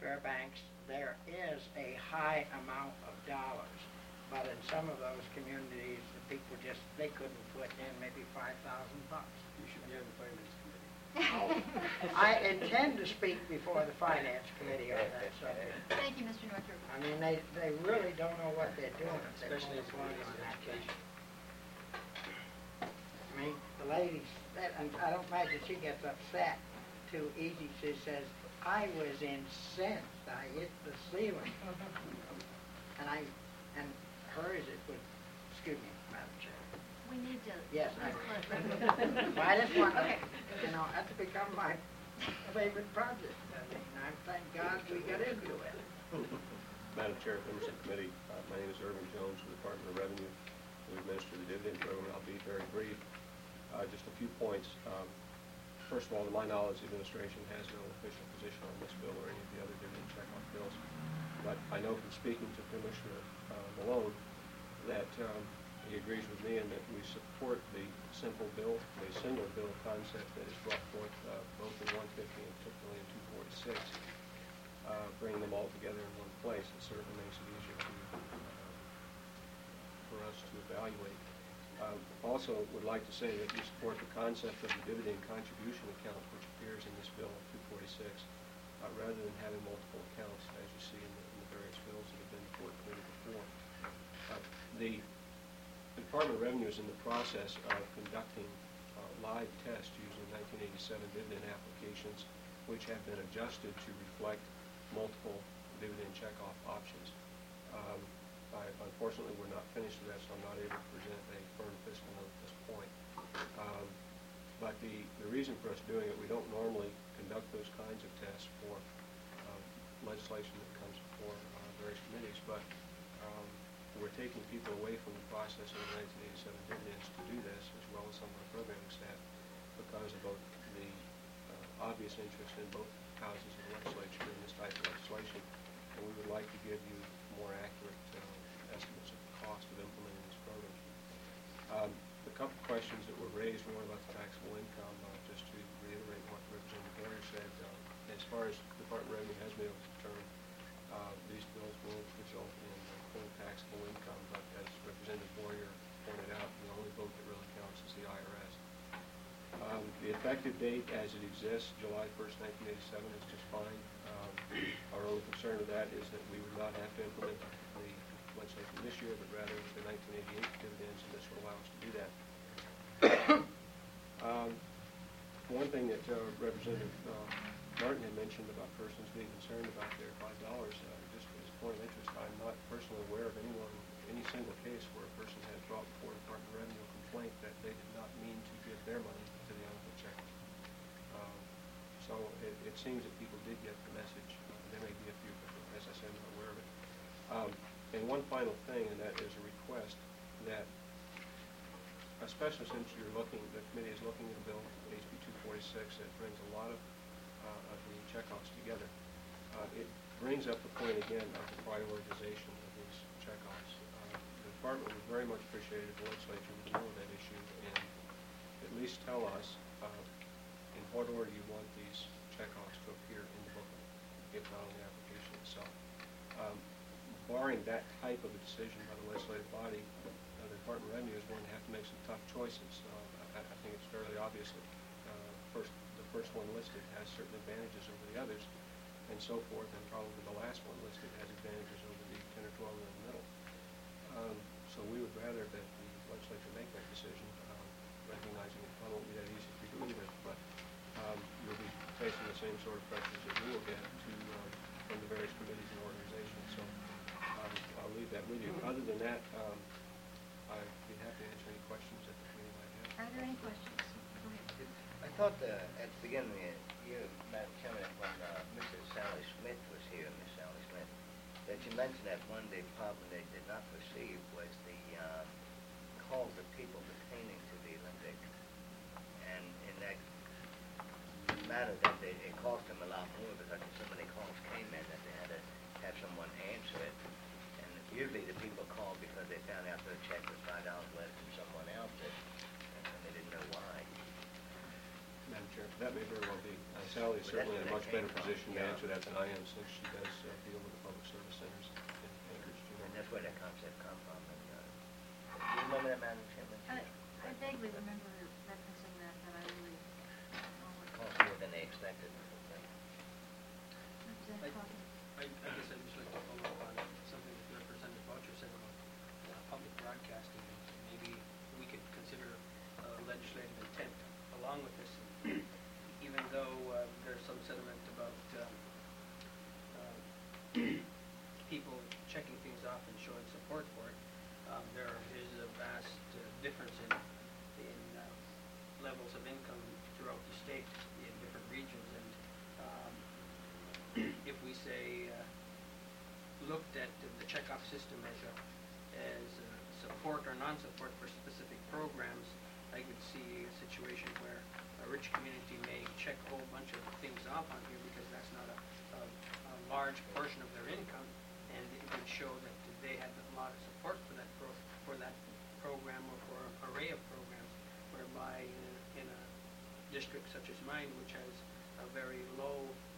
Fairbanks, there is a high amount of dollars, but in some of those communities, the people they couldn't put in maybe $5,000. You should be on the finance committee. I intend to speak before the finance committee on that subject. Thank you, Mr. Northrup. I mean, they really don't know what they're doing. Especially as far as education. I mean, the lady said, and I don't imagine she gets upset too easy. She says, I was incensed. I hit the ceiling. And hers, it was, excuse me, Madam Chair. We need to. Yes, Well, I just want, okay. That's become my favorite project. I mean, thank God we got into it. Madam Chair, members of the committee, my name is Irvin Jones with the Department of Revenue. We administer the dividend program. I'll be very brief. Just a few points. First of all, to my knowledge, the administration has no official position on this bill or any of the other dividend checkoff bills. But I know from speaking to Commissioner Malone that he agrees with me in that we support the single bill concept that is brought forth both in 150 and particularly in 246. Bringing them all together in one place, it certainly makes it easier for us to evaluate. Also would like to say that we support the concept of the dividend contribution account which appears in this bill 246 rather than having multiple accounts as you see in the various bills that have been before the committee before. The Department of Revenue is in the process of conducting live tests using 1987 dividend applications which have been adjusted to reflect multiple dividend checkoff options. Unfortunately, we're not finished with that, so I'm not able to present a firm fiscal note at this point. But the reason for us doing it, we don't normally conduct those kinds of tests for legislation that comes before various committees, but we're taking people away from the process of the 1987 dividends to do this, as well as some of our programming staff, because of both the obvious interest in both houses of the legislature in this type of legislation, and we would like to give you more accurate estimates of the cost of implementing this program. A couple of questions that were raised, one about the taxable income, just to reiterate what Representative Boyer said. As far as the Department of Revenue has been able to determine, these bills will result in full taxable income, but as Representative Boyer pointed out, the only vote that really counts is the IRS. The effective date as it exists, July 1st, 1987, is just fine. Our only concern with that is that we would not have to implement the legislation this year, but rather the 1988 dividends, and this will allow us to do that. One thing that Representative Martin had mentioned about persons being concerned about their $5, just as a point of interest, I'm not personally aware of any single case where a person has brought before the Department of Revenue a complaint that they did not mean to give their money to the uncle check. So it seems that people did get the message. There may be a few, but as I said, I'm not aware of it. And one final thing, and that is a request that, especially since the committee is looking at a bill, HB 246, that brings a lot of the checkoffs together. It brings up the point again of the prioritization of these checkoffs. The department would very much appreciate if the legislature would deal with that issue and at least tell us in what order you want these checkoffs to appear in the booklet, if not on the application itself. Barring that type of a decision by the legislative body, the Department of Revenue is going to have to make some tough choices. I think it's fairly obvious that the first one listed has certain advantages over the others, and so forth, and probably the last one listed has advantages over the 10 or 12 in the middle. So we would rather that the legislature make that decision, recognizing it probably won't be that easy for you to either, but you'll be facing the same sort of pressures that we will get from the various committees and organizations. So I'll leave that with you. Other than that, I'd be happy to answer any questions that the committee might have. Are there any questions? Go ahead. I thought at the beginning of the year, Madam Chairman, when Mrs. Sally Smith was here, Miss Sally Smith, that you mentioned that one of the problem they did not receive was the calls of people pertaining to the Olympic. And in that matter, that it cost them a lot more because so many calls came in that they had to have someone answer it. And usually the people called because they found out their check was $5 less than someone else's, and they didn't know why. Madam Chair, that may very well be. Sally is But that's certainly in a where much that better came from, position to yeah. answer that than I am, since she does deal with the public service centers in Anchorage. And that's where that concept come from. And, do you remember that, Madam Chairman? I vaguely remember referencing that, but I really don't know what. Cost more than they expected. Representative Hawkins. I guess I'd just like to follow up on something that Representative Boucher said about public broadcasting. Maybe we could consider legislative intent along with this, even though there's some sentiment about people checking things off and showing support for it. There is a vast difference in levels of income throughout the state in different regions, and if we say looked at the checkoff system as support or non-support for specific programs, I could see a situation where a rich community may check a whole bunch of things off on here because that's not a large portion of their income, and it would show that they had a lot of support for that program or for an array of programs, whereby in a district such as mine, which has a very low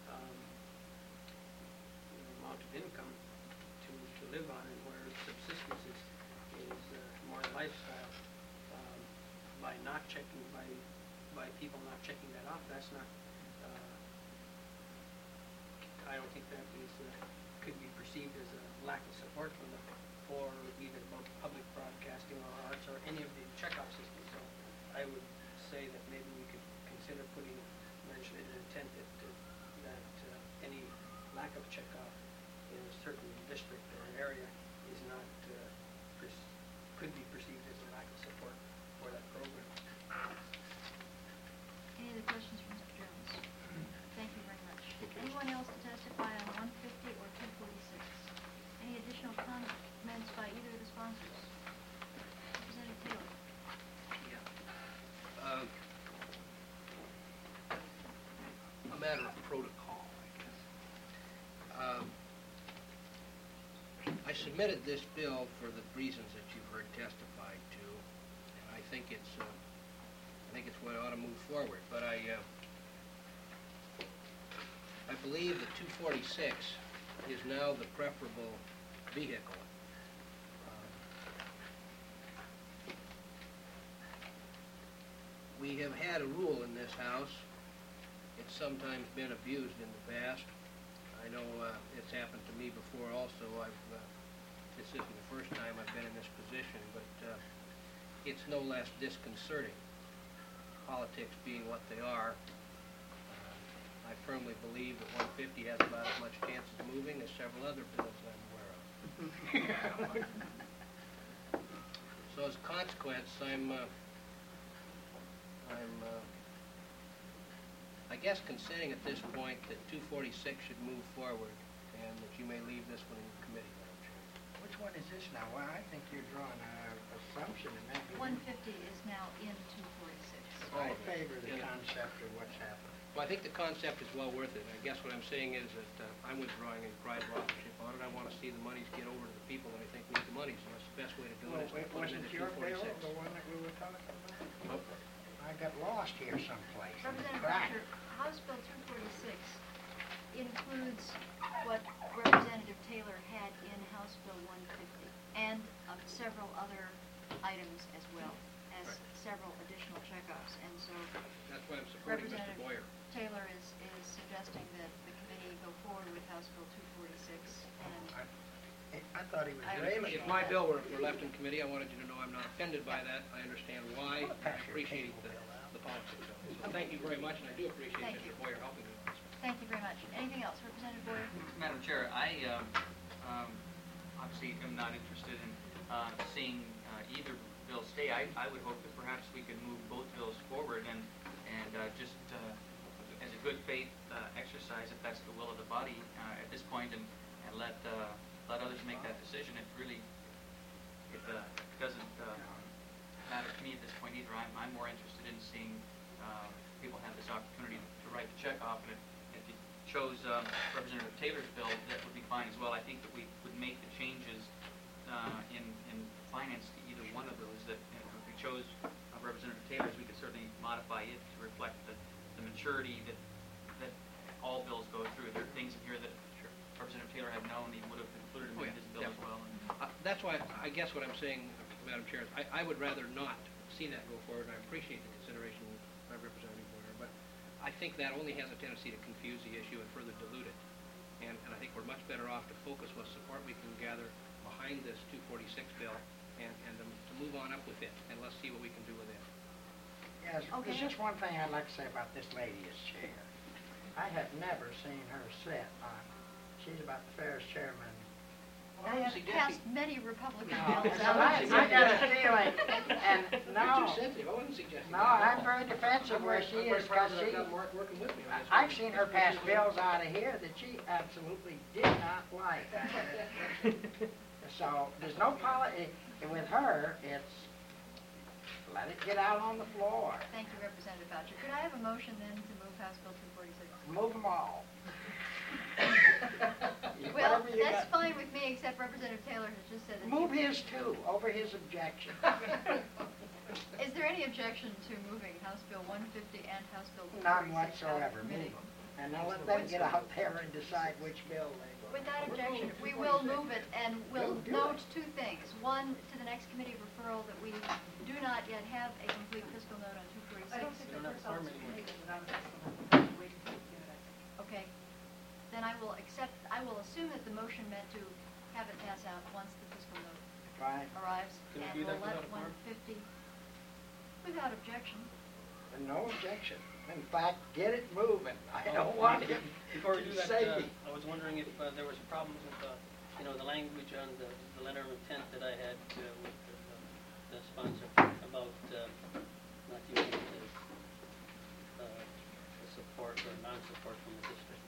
amount of income to live on, and where subsistence is more lifestyle, by not checking, by people not checking that off, that's not, I don't think that is, could be perceived as a lack of support for either public broadcasting or arts or any of the checkoff systems. So I would say that maybe we could consider putting legislative intent that any lack of checkoff in a certain district or area is not, could be perceived as a lack of support for that program. Any other questions for Mr. Jones? Thank you very much. Anyone else to testify on 150 or 246? Any additional comments by either of the sponsors? Representative Taylor. A matter of protocol, I guess. I submitted this bill for the reasons that you've heard testified to, and I think it's what ought to move forward. But I believe that 246 is now the preferable vehicle. We have had a rule in this House. It's sometimes been abused in the past. I know it's happened to me before also. This isn't the first time I've been in this position, but it's no less disconcerting, politics being what they are. I firmly believe that 150 has about as much chance of moving as several other bills I'm aware of. So as a consequence, I guess consenting at this point that 246 should move forward, and that you may leave this one in committee, Madam Chair. Which one is this now? Well, I think you're drawing an assumption and maybe... 150 is now in 246. I favor the Yeah. concept of what's happening. Well, I think the concept is well worth it. I guess what I'm saying is that I'm withdrawing any pride of authorship on it. I want to see the monies get over to the people that I think need the monies, and that's the best way to do it. Is to put it Wasn't into your bill 246. the one that we were talking about? Nope. I got lost here someplace. in the Representative crack. Boucher, House Bill 246 includes what Representative Taylor had in House Bill 150 and several other items as well as Right. several additional checkoffs. And so That's why I'm supporting Mr. Representative Boyer. Taylor is suggesting that the committee go forward with House Bill 246. And I thought he was I- raving. If my bill were left in committee, I wanted you to know I'm not offended by that. I understand why. Well, I pass your appreciate cable the bill out. politics of it. So thank you very much, and I do appreciate Thank Mr. you. Boyer helping me on this. thank you very much. Anything else? Representative Boyer? Madam Chair, I obviously am not interested in seeing either bill stay. I would hope that perhaps we could move both bills forward and just as a good faith exercise, if that's the will of the body at this point, and let others make that decision. It really doesn't matter to me at this point either. I'm more interested in seeing people have this opportunity to write the check off, and if you chose Representative Taylor's bill, that would be fine as well. I think that we would make the changes in finance to either one of those. That if we chose Representative Taylor's, we could certainly modify it to reflect the the maturity that all bills go through. There are things in here that Representative Taylor had known, he would have included Oh, in yeah, his bill as well. And That's why, I guess what I'm saying, Madam Chair, is I would rather not see that go forward, and I appreciate the consideration by Representative Boyer, but I think that only has a tendency to confuse the issue and further dilute it. And I think we're much better off to focus what support we can gather behind this 246 bill and to move on up with it, and let's see what we can do with it. Yes, Okay. there's just one thing I'd like to say about this lady's chair. I have never seen her sit on, she's about the fairest chairman. I I'm have suggesting- passed many Republican No, bills. I got a feeling, and You're no, too sensitive, I wasn't suggesting no, that. I'm very defensive where she I'm very is, proud because that I've she, got Mark working with me on this. I've seen her pass bills out of here that she absolutely did not like. So, there's no with her, it's, let it get out on the floor. Thank you, Representative Boucher. Could I have a motion then to move House Bill 246? Move them all. Well, Whatever you that's got. fine with me, except Representative Taylor has just said that. Move his too, over his objection. Is there any objection to moving House Bill 150 and House Bill 246 None out of whatsoever, committee? move them. And now let them get out there and decide which bill they want. Without objection, we will move it, and we'll note two things. One, to the next committee referral, that we do not yet have a complete fiscal note on 246. We don't have a farm anymore. Okay, then I will assume that the motion meant to have it pass out once the fiscal note Fine. arrives, Can we and do we'll that let without a farm? 150, without objection. No objection. In fact, get it moving. I don't want it Before we do to that, say me. I was wondering if there was problems with, the language on the letter of intent that I had with the sponsor about not using the support or non-support from the district.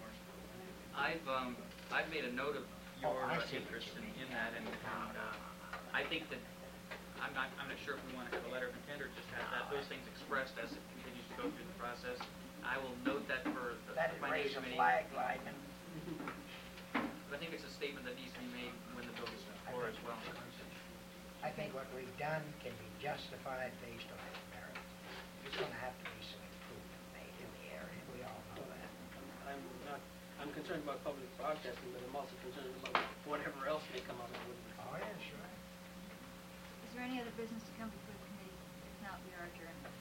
I've made a note of your I see what interest you mean. in that, and I think that, I'm not sure if we want to have a letter of intent or just have those things expressed as it continues to go through the process. I will note that for the That'd finance raise a committee. flag, Lyman. But I think it's a statement that needs to be made when the bill is before as well. I think what we've done can be justified based on its merit. There's going to have to be some improvement made in the area. We all know that. I'm concerned about public broadcasting, but I'm also concerned about whatever else may come out of it. Oh, yeah, sure. Is there any other business to come before the committee? If not, we are adjourned.